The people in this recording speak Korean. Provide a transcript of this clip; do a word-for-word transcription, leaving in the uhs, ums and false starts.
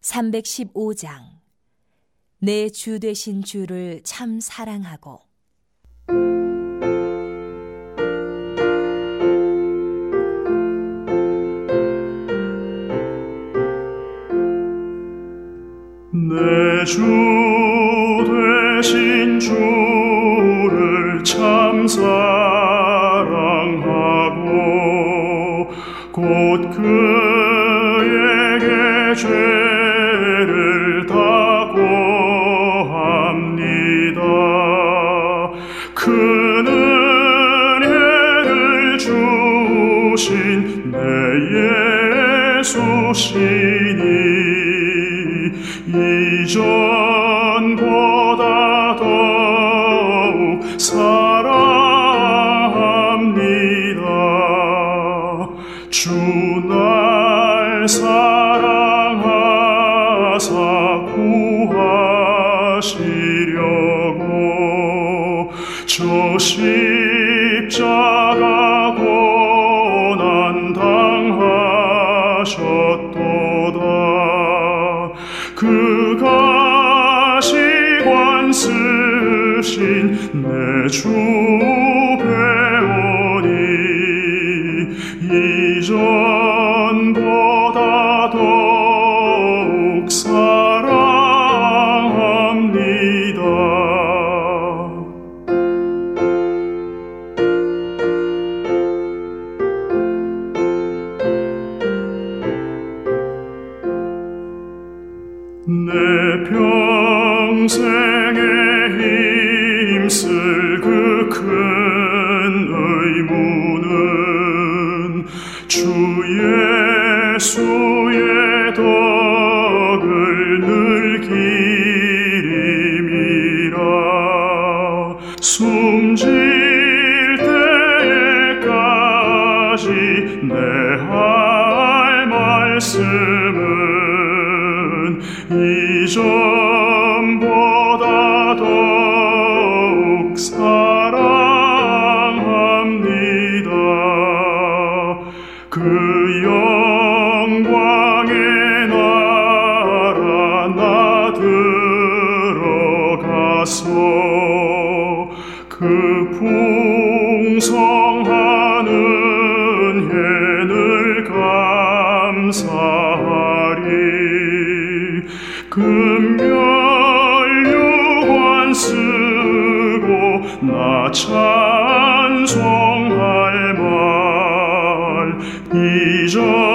삼백십오 장. 내 주 되신 주를 참 사랑하고. 내 주 되신 주를 참 사랑하고 곧 그에게 죄를 다 고합니다. 큰 은혜를 주신 내 예수시니 이전보다 더욱 사랑합니다. 주 날 사랑하사 구하시려고 저 십자가 고난 당하셨도다. 그 가시관 쓰신 내 주 배우니 이전보다 더욱 사랑합니다. 내 평생에 힘쓸 그 큰 의무는 주 예수의 덕을 늘 기림이라. 숨질 때까지 내 할 말씀은 이전보다 더욱 사랑합니다. 그 영광의 나라 나 들어가서 그 풍성한 은혜를 감사하리. 금멸류관 쓰고 나 찬송할 말 이전